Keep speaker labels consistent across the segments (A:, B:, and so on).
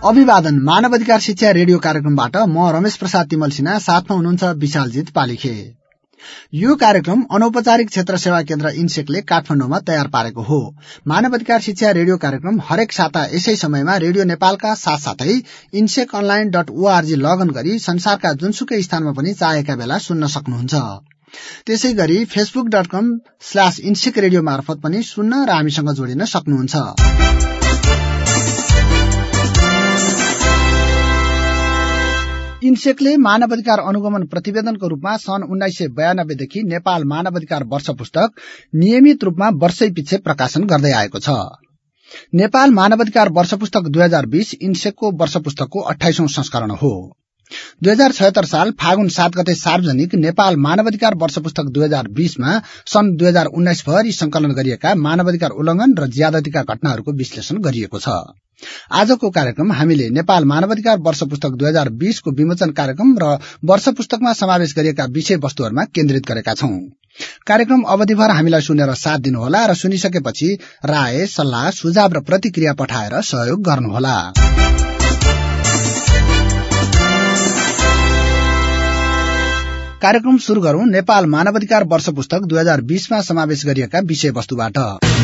A: अभिवादन मानव अधिकार शिक्षा रेडियो कार्यक्रमबाट म रमेश प्रसाद तिमल सिन्हा, साथमा हुनुहुन्छ विशालजित पालिखे। यो कार्यक्रम अनौपचारिक क्षेत्र सेवा केन्द्र इन्सेकले काठमाडौँमा तयार पारेको हो। मानव अधिकार शिक्षा रेडियो कार्यक्रम हरेक साता यसै समयमा रेडियो नेपालका साथसाथै insekonline.org लगइन गरी संसारका जुनसुकै स्थानमा पनि चाहेका बेला सुन्न सक्नुहुन्छ। त्यसै गरी facebook.com/insek रेडियो मार्फत पनि सुन्न र हामीसँग जोडिन सक्नुहुन्छ। इन्सेकले मानव अधिकार अनुगमन प्रतिवेदनको रूपमा सन् 1992 देखि नेपाल मानव अधिकार वर्ष पुस्तक नियमित रूपमा वर्षैपिच्छे प्रकाशन गर्दै आएको छ। नेपाल मानव अधिकार वर्ष पुस्तक 2020 इन्सेकको वर्ष पुस्तकको 28औं संस्करण हो। 2076 साल फागुन 7 गते सार्वजनिक नेपाल मानव अधिकार वर्ष पुस्तक 2020 मा सन् 2019 भरि संकलन गरिएका मानवाधिकार उल्लंघन र ज्यादतीका घटनाहरूको विश्लेषण गरिएको छ। आजको कार्यक्रम हामीले नेपाल मानवाधिकार वर्ष पुस्तक 2020 को विमोचन कार्यक्रम र वर्ष पुस्तकमा समावेश गरिएका विषय वस्तुहरूमा केन्द्रित गरेका छौं। कार्यक्रम अवधिभर हामीलाई सुनेर साथ दिनुहोला र सुनिसकेपछि राय, सल्लाह, सुझाव र प्रतिक्रिया पठाएर सहयोग गर्नुहोला। कार्यक्रम शुरू गरौं नेपाल मानवाधिकार वर्ष पुस्तक 2020 मा समावेश गरिएका विषय वस्तुबाट।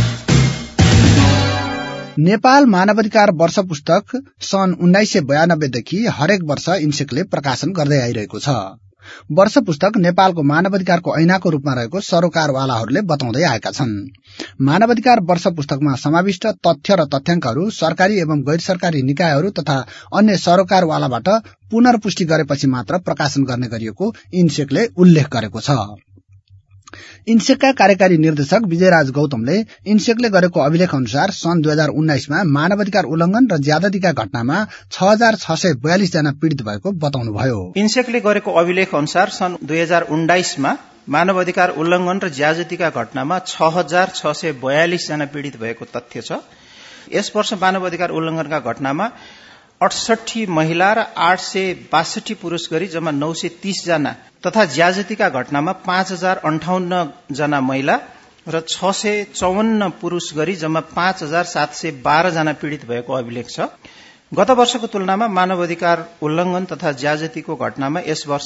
A: नेपाल मानवाधिकार वर्ष पुस्तक सन् 1992 देखि हरेक वर्ष इन्सेकले प्रकाशन गर्दै आइरहेको छ। वर्ष पुस्तक नेपालको मानवाधिकारको ऐनाको रूपमा रहेको सरोकारवालाहरूले बताउँदै आएका छन्। मानवाधिकार वर्ष पुस्तकमा समाविष्ट तथ्य र तथ्याङ्कहरू सरकारी एवं गैर सरकारी निकायहरू तथा अन्य सरोकारवालाबाट पुनर्पुष्टि गरेपछि मात्र प्रकाशन गर्ने गरिएको इन्सेकले उल्लेख गरेको छ। इन्सेकका कार्यकारी निर्देशक विजयराज गौतमले इन्सेकले गरेको अभिलेख अनुसार सन् 2019 मा मानवाधिकार उल्लंघन र ज्यादतीका घटनामा 6642 जना पीड़ित भएको बताउनुभयो।
B: इन्सेकले गरेको अभिलेख अनुसार सन् 2019 मा मानवाधिकार उल्लंघन र ज्यादतीका घटनामा 6642 जना पीड़ित भएको तथ्य छ। यस वर्ष मानवाधिकार उल्लंघनका घटनामा 68 महिला र 862 पुरुष गरी जम्मा 930 जना तथा ज्यादतीका घटनामा 5058 जना महिला र 654 पुरुष गरी जम्मा 5712 जना पीड़ित भएको अभिलेख छ। गत वर्षको तुलनामा मानवाधिकार उल्लंघन तथा ज्यादतीको घटनामा यस वर्ष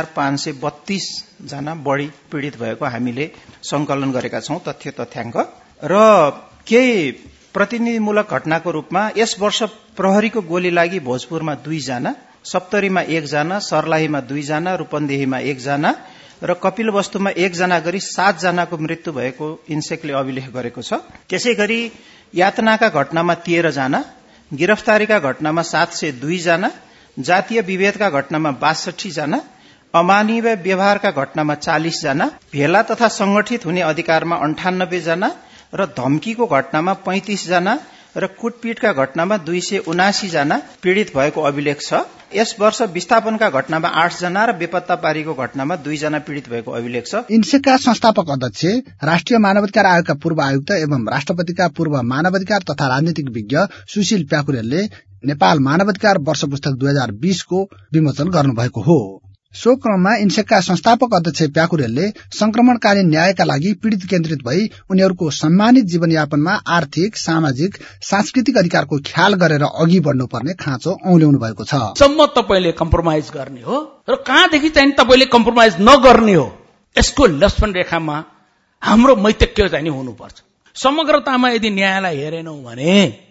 B: 1532 जना बढ़ी पीड़ित भएको हामीले संकलन गरेका छौं तथ्य तथ्याङ्क। र केही प्रतिनिधिमूलक घटनाको रूपमा यस वर्ष प्रहरीको गोली लागि भोजपुरमा 2 जना, सप्तरीमा 1 जना, सर्लाहीमा 2 जना, रूपन्देहीमा 1 जना र कपिलवस्तुमा 1 जना गरी 7 जनाको मृत्यु भएको इन्सेकले अभिलेख गरेको छ। त्यसैगरी यातनाका घटनामा 13 जना, गिरफ्तारीका घटनामा 702 जना, जातीय विभेदका घटनामा 62 जना, अमानवीय व्यवहारका घटनामा 40 जना, भेला तथा संगठित हुने अधिकारमा 98 जना र धम्कीको घटनामा 35 जना र कुटपिटका घटनामा 279 जना पीड़ित भएको अभिलेख छ। यस वर्ष विस्थापनका घटनामा 8 जना र बेपत्ता पारीको घटनामा 2 जना पीड़ित भएको अभिलेख छ।
A: इन्सेकका संस्थापक अध्यक्ष, राष्ट्रिय मानवाधिकार आयोगका पूर्व आयुक्त एवं राष्ट्रपतिका पूर्व मानवाधिकार तथा राजनीतिक विज्ञ सुशील प्याकुरेलले नेपाल मानवाधिकार वर्ष पुस्तक 2020 को विमोचन गर्नुभएको हो। सो क्रममा इन्सेकका संस्थापक अध्यक्ष प्याकुरेलले संक्रमणकालीन न्यायका लागि पीड़ित केन्द्रित भई उनीहरूको सम्मानित जीवनयापनमा आर्थिक, सामाजिक, सांस्कृतिक अधिकारको ख्याल गरेर अघि बढ्नुपर्ने खाँचो औल्याउनु भएको छ।
C: सम्म तपाईले कम्प्रोमाइज गर्ने हो र कहाँदेखि चाहिँ तपाईले कम्प्रोमाइज नगर्ने हो, यसको लक्ष्मण रेखामा हाम्रो मैत्रिक चाहिँ हुनुपर्छ। समग्रतामा यदि न्यायलाई हेरेनौं भने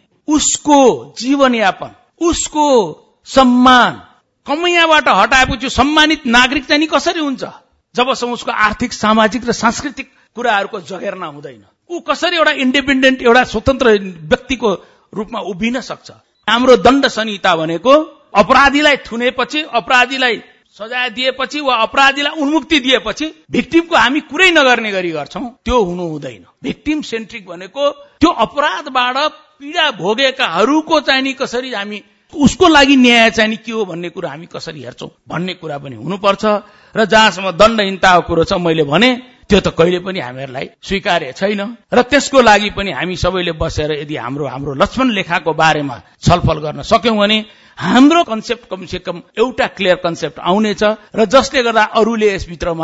C: उसको जीवनयापन, उसको सम्मान कमैयाबाट हटाएपछि सम्मानित नागरिक चाहिँ नि कसरी हुन्छ जबसम्म उसको आर्थिक, सामाजिक र सांस्कृतिक कुराहरूको जगेर्ना हुँदैन। ऊ कसरी एउटा इन्डिपेन्डेन्ट, एउटा स्वतन्त्र व्यक्तिको रूपमा उभिन सक्छ। हाम्रो दण्ड संहिता भनेको अपराधीलाई थुनेपछि, अपराधीलाई सजाय दिएपछि वा अपराधीलाई उन्मुक्ति दिएपछि भिक्टिमको हामी कुरै नगर्ने गरी गर्छौं, त्यो हुनु हुँदैन। भिक्टिम सेन्ट्रिक भनेको त्यो अपराधबाट पीडा भोगेकाहरूको चाहिँ नि कसरी हामी उसको लागि न्याय चाहिँ नि के हो भन्ने कुरा हामी कसरी हेर्छौं भन्ने कुरा पनि हुनुपर्छ। र जहाँसम्म दण्डहीनताको कुरो छ, मैले भने त्यो त कहिले पनि हामीहरूलाई स्वीकार्य छैन र त्यसको लागि पनि हामी सबैले बसेर यदि हाम्रो लक्ष्मण लेखाको बारेमा छलफल गर्न सक्यौं भने हाम्रो कन्सेप्ट कमसे कम एउटा क्लियर कन्सेप्ट आउनेछ र जसले गर्दा अरूले यसभित्रमा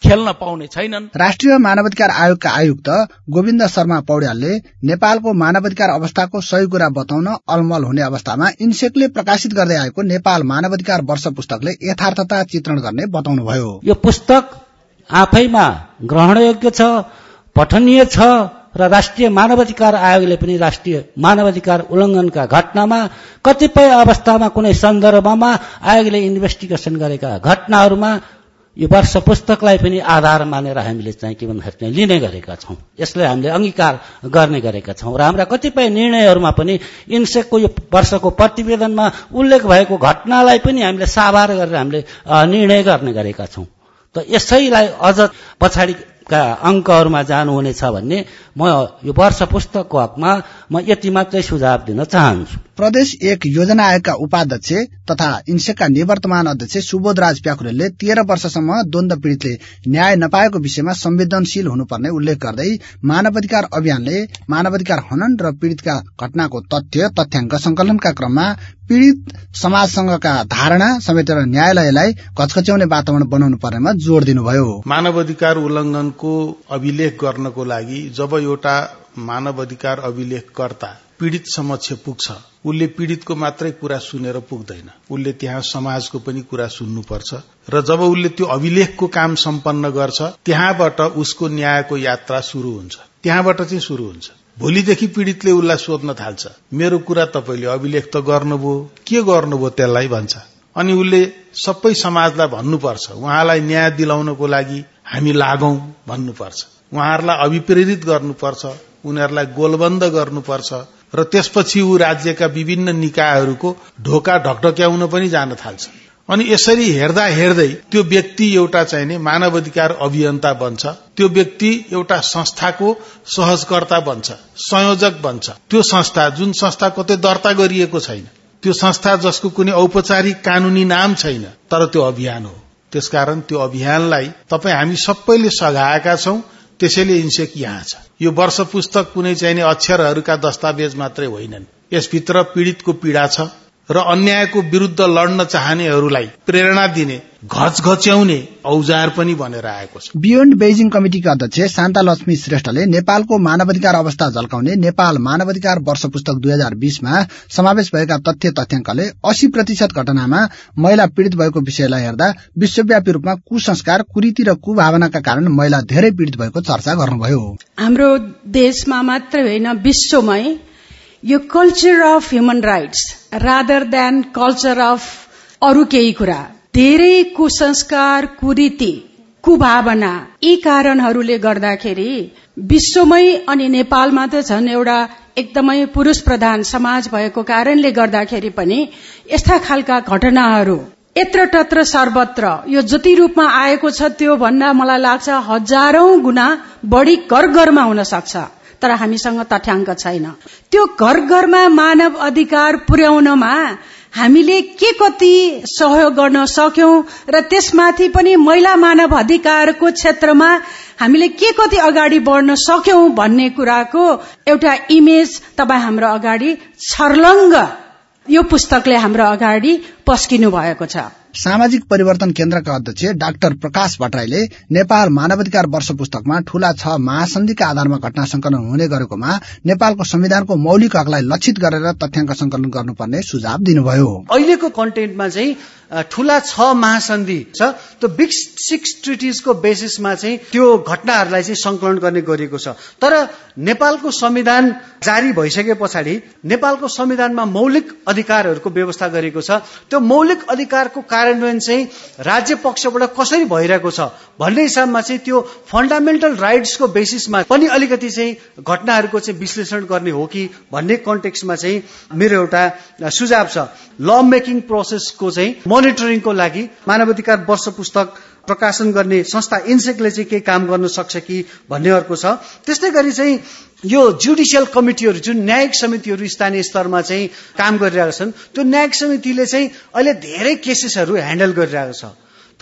C: खेल्न पाउने छैनन्।
A: राष्ट्रिय मानवाधिकार आयोगका आयुक्त गोविन्द शर्मा पौड्यालले नेपालको मानवाधिकार अवस्थाको सही कुरा बताउन अलमल हुने अवस्थामा इन्सेकले प्रकाशित गर्दै आएको नेपाल मानवाधिकार वर्ष पुस्तकले यथार्थता चित्रण गर्ने बताउनुभयो।
D: यो पुस्तक आफैमा ग्रहणयोग्य छ, पठनीय छ र राष्ट्रिय मानवाधिकार आयोगले पनि राष्ट्रिय मानवाधिकार उल्लङ्घनका घटनामा कतिपय अवस्थामा कुनै सन्दर्भमा आयोगले इन्भेस्टिगेसन गरेका घटनाहरूमा यो वर्ष पुस्तकलाई पनि आधार मानेर हामीले चाहिँ के भन्दाखेरि लिने गरेका छौं। यसलाई हामीले अंगीकार गर्ने गरेका छौं र हाम्रा कतिपय निर्णयहरूमा पनि इन्सेकको यो वर्षको प्रतिवेदनमा उल्लेख भएको घटनालाई पनि हामीले साभार गरेर हामीले निर्णय गर्ने गरेका छौं। त यसैलाई अझ पछाडिका अंकहरूमा जानुहुनेछ भन्ने म यो वर्ष पुस्तकको हकमा म यति मात्रै सुझाव दिन चाहन्छु।
A: प्रदेश 1 योजना आयोगका उपाध्यक्ष तथा इन्सेकका निवर्तमान अध्यक्ष सुबोधराज प्याकुरेलले 13 वर्षसम्म द्वन्द्व पीड़ितले न्याय नपाएको विषयमा संवेदनशील हुनुपर्ने उल्लेख गर्दै मानवाधिकार अभियानले मानवाधिकार हनन र पीड़ितका घटनाको तथ्याङ्क संकलनका क्रममा पीड़ित समाजसँगका धारणा समेटेर न्यायालयलाई घचघच्याउने वातावरण बनाउनु पर्नेमा जोड़ दिनुभयो।
E: मानवाधिकार उल्लंघनको अभिलेख गर्नको लागि जब एउटा मानवाधिकार अभिलेखकर्ता पीड़ित समक्ष पुग्छ, उसले पीड़ितको मात्रै कुरा सुनेर पुग्दैन, उसले त्यहाँ समाजको पनि कुरा सुन्नुपर्छ र जब उसले त्यो अभिलेखको काम सम्पन्न गर्छ त्यहाँबाट उसको न्यायको यात्रा शुरू हुन्छ। त्यहाँबाट चाहिँ शुरू हुन्छ। भोलिदेखि पीड़ितले उसलाई सोध्न थाल्छ, मेरो कुरा तपाईले अभिलेख त गर्नुभयो, के गर्नुभयो त्यसलाई भन्छ। अनि उसले सबै समाजलाई भन्नुपर्छ, उहाँलाई न्याय दिलाउनको लागि हामी लागौं भन्नुपर्छ, उहाँहरूलाई अभिप्रेरित गर्नुपर्छ, उनीहरूलाई गोलबन्द गर्नुपर्छ र त्यसपछि ऊ राज्यका विभिन्न निकायहरूको ढोका ढकढक्याउन पनि जान थाल्छ। अनि यसरी हेर्दा हेर्दै त्यो व्यक्ति एउटा चाहिने मानवाधिकार अभियन्ता बन्छ, त्यो व्यक्ति एउटा संस्थाको सहजकर्ता बन्छ, संयोजक बन्छ। त्यो संस्था जुन संस्था कतै दर्ता गरिएको छैन, त्यो संस्था जसको कुनै औपचारिक कानूनी नाम छैन, तर त्यो अभियान हो। त्यसकारण त्यो अभियानलाई तपाई हामी सबैले सघाएका छौं। त्यसैले इन्सेक यहाँ छ। यो वर्ष पुस्तक कुनै चाहिने अक्षरहरूका दस्तावेज मात्रै होइनन्, यसभित्र पीड़ितको पीड़ा छ र अन्यायको विरुद्ध लड्न चाहनेहरूलाई प्रेरणा दिने घचघच्याउने औजार पनि बनेर आएको छ।
A: बियोन्ड बेजिङ कमिटिका अध्यक्ष शान्ता लक्ष्मी श्रेष्ठले नेपालको मानवाधिकार अवस्था झल्काउने नेपाल मानवाधिकार वर्ष पुस्तक 2020मा समावेश भएका तथ्याङ्कले 80% घटनामा महिला पीड़ित भएको विषयलाई हेर्दा विश्वव्यापी रूपमा कुसंस्कार, कुरीति र कुभावनाका कारण महिला धेरै पीड़ित भएको चर्चा गर्नुभयो।
F: हाम्रो देशमा मात्र होइन, विश्वमै यो culture of human rights rather than culture of अरू केही कुरा, धेरै कुसंस्कार, कुरीति, कुभावना, यी कारणहरूले गर्दाखेरि विश्वमै अनि नेपालमा त झन् एउटा एकदमै पुरुष प्रधान समाज भएको कारणले गर्दाखेरि पनि यस्ता खालका घटनाहरू यत्र तत्र सर्वत्र यो जति रूपमा आएको छ त्यो भन्दा मलाई लाग्छ हजारौं गुना बढी घर घरमा हुन सक्छ। तर हामीसँग तथ्याङ्क छैन। त्यो घर घरमा मानव अधिकार पुर्याउनमा हामीले के कति सहयोग गर्न सक्यौं र त्यसमाथि पनि महिला मानव अधिकारको क्षेत्रमा हामीले के कति अगाडि बढ्न सक्यौं भन्ने कुराको एउटा इमेज तपाई हाम्रो अगाडि छर्लङ्ग यो पुस्तकले हाम्रो अगाडि पस्किनु भएको छ।
A: सामाजिक परिवर्तन केन्द्रका अध्यक्ष डाक्टर प्रकाश भट्टराईले नेपाल मानवाधिकार वर्ष पुस्तकमा ठूला 6 महासन्धिका आधारमा घटना संकलन हुने गरेकोमा नेपालको संविधानको मौलिक हकलाई लक्षित गरेर तथ्याङ्क संकलन गर्नुपर्ने सुझाव दिनुभयो।
G: अहिलेको कन्टेन्टमा चाहिँ ठूला 6 महासन्धि छ, त्यो बिग 6 ट्रिटिजको बेसिसमा चाहिँ त्यो घटनाहरूलाई चाहिँ संकलन गर्ने गरिएको छ। तर नेपालको संविधान जारी भइसके पछाडि नेपालको संविधानमा मौलिक अधिकारहरूको व्यवस्था गरिएको छ। त्यो मौलिक अधिकारको कार्यान्वयन चाहिँ राज्य पक्षबाट कसरी भइरहेको छ भन्ने हिसाबमा चाहिँ त्यो फन्डामेन्टल राइट्सको बेसिसमा पनि अलिकति चाहिँ घटनाहरूको चाहिँ विश्लेषण गर्ने हो कि भन्ने कन्टेक्स्टमा चाहिँ मेरो एउटा सुझाव छ। ल मेकिङ प्रोसेसको चाहिँ मोनिटरिङको लागि मानवाधिकार वर्ष पुस्तक प्रकाशन गर्ने संस्था इन्सेकले चाहिँ के काम गर्न सक्छ कि भन्ने अर्को छ। त्यस्तै गरी चाहिँ यो जुडिशियल कमिटीहरू जुन न्यायिक समितिहरू स्थानीय स्तरमा चाहिँ काम गरिरहेका छन्, त्यो न्यायिक समितिले चाहिँ अहिले धेरै केसेसहरू ह्यान्डल गरिरहेको छ।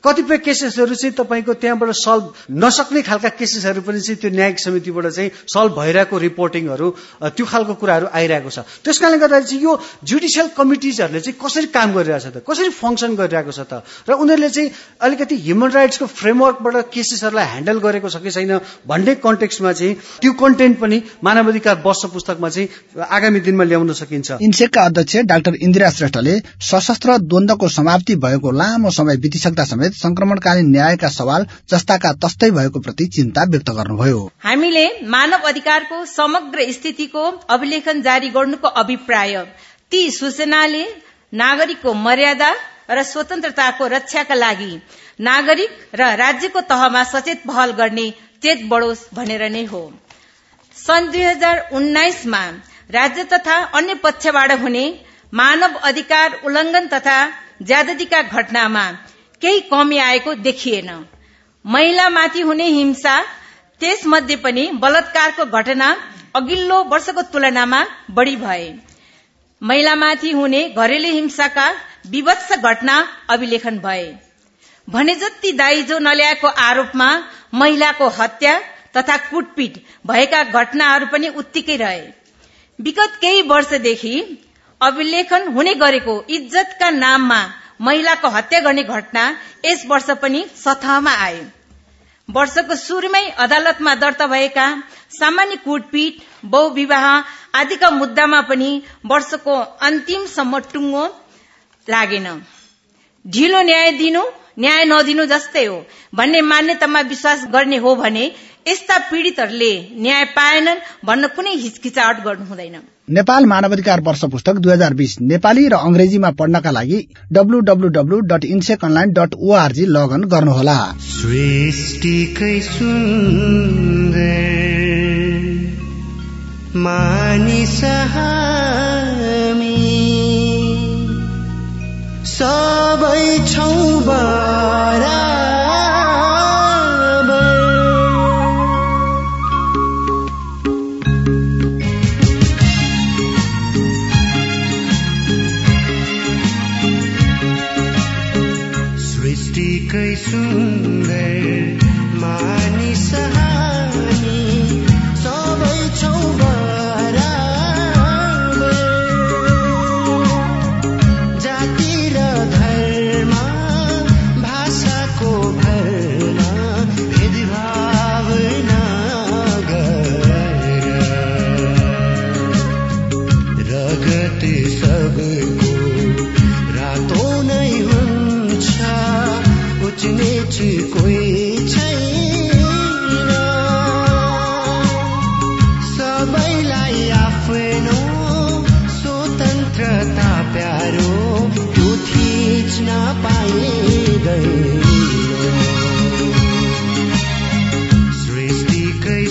G: कतिपय केसेसहरू चाहिँ तपाईँको त्यहाँबाट सल्भ नसक्ने खालका केसेसहरू पनि चाहिँ त्यो न्यायिक समितिबाट चाहिँ सल्भ भइरहेको रिपोर्टिङहरू त्यो खालको कुराहरू आइरहेको छ। त्यसकारणले गर्दा चाहिँ यो जुडिसियल कमिटिजहरूले चाहिँ कसरी काम गरिरहेको छ त, कसरी फङ्सन गरिरहेको छ त, र उनीहरूले चाहिँ अलिकति ह्युमन राइट्सको फ्रेमवर्कबाट केसेसहरूलाई ह्यान्डल गरेको छ कि छैन भन्ने कन्टेक्स्टमा चाहिँ त्यो कन्टेन्ट पनि मानवाधिकार वर्ष पुस्तकमा चाहिँ आगामी दिनमा ल्याउन सकिन्छ।
A: इन्सेकका अध्यक्ष डाक्टर इन्दिरा श्रेष्ठले सशस्त्र द्वन्द्वको समाप्ति भएको लामो समय बितिसक्दा समेत संक्रमणकालीन न्यायका सवाल जस्ताका तस्तै भएको प्रति चिन्ता व्यक्त गर्नुभयो।
H: हामीले मानव अधिकारको समग्र स्थितिको अभिलेखन जारी गर्नुको अभिप्राय ती सूचनाले नागरिकको मर्यादा र स्वतन्त्रताको रक्षाका लागि नागरिक र राज्यको तहमा सचेत पहल गर्ने चेत बढोस् भनेर नै हो। सन् 2019 मा राज्य तथा अन्य पक्षबाट हुने मानव अधिकार उल्लंघन तथा ज्यादतीका घटनामा केही कमी आएको देखिएन। महिलामाथि हुने हिंसा, त्यसमध्ये पनि बलात्कारको घटना अघिल्लो वर्षको तुलनामा बढ़ी भए। महिलामाथि हुने घरेलु हिंसाका विभत्स घटना अभिलेखन भए भने जति दाइजो नल्याएको आरोपमा महिलाको हत्या तथा कुटपिट भएका घटनाहरू पनि उत्तिकै रहे। विगत केही वर्षदेखि अभिलेखन हुने गरेको इज्जतका नाममा महिलाको हत्या गर्ने घटना यस वर्ष पनि सतहमा आए। वर्षको सुरुमै अदालतमा दर्ता भएका सामान्य कुटपिट, बहुविवाह आदिका मुद्दामा पनि वर्षको अन्तिमसम्म टुङ्गो लागेन। ढिलो न्याय दिनु न्याय नदिनु जस्तै हो भन्ने मान्यतामा विश्वास गर्ने हो भने यस्ता पीड़ितहरूले न्याय पाएनन् भन्न कुनै हिचकिचाहट गर्नु हुँदैन।
A: नेपाल मानवाधिकार वर्ष पुस्तक 2020 नेपाली र अंग्रेजीमा पढ्नका लागि www.inseconline.org लगइन गर्नुहोला।
I: सृष्टिकै सुन्दर मानिस हामी सबै छौं बराबर, सृष्टिकै सुन्दर मानिस हामी सबै छौं बराबर, जाति र धर्म भाषाको भरमा भेदभाव नगर, रगत सबको रातो नै हुन्छ, उच नीच कोही छैन, सबैलाई आफ्नो स्वतन्त्रता प्यारो त्यो थिच्न पाइँदैन। सृष्टिकै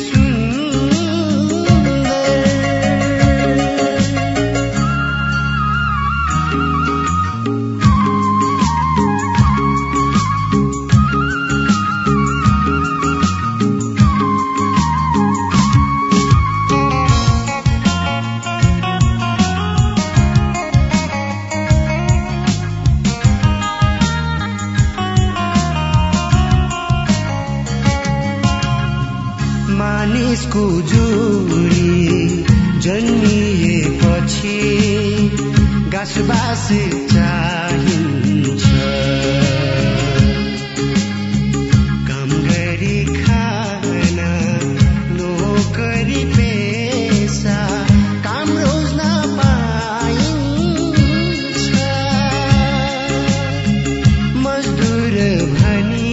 I: मानिसको जोडी जन्मिएपछि गाँसबास चाहिन्छ, काम गरी खान नोकरी पेसा काम रोज्न पाइन्छ, मजदुर भनी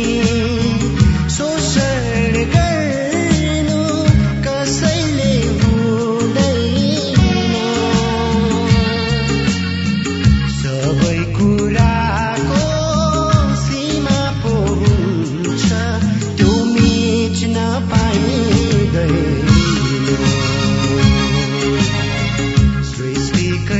I: शोषण गर्नु कसैले हुँदैन, सबै कुराको सीमा पो हुन्छ त्यो मिच्न पाइँदैन। सृष्टिकै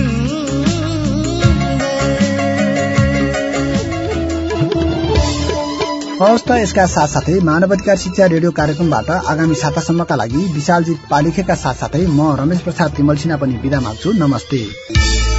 A: हवस् त यसका साथसाथै मानवाधिकार शिक्षा रेडियो कार्यक्रमबाट आगामी सातासम्मका लागि विशालजीत पालिखेका साथसाथै म रमेश प्रसाद तिमल सिन्हा पनि बिदा माग्छु। नमस्ते।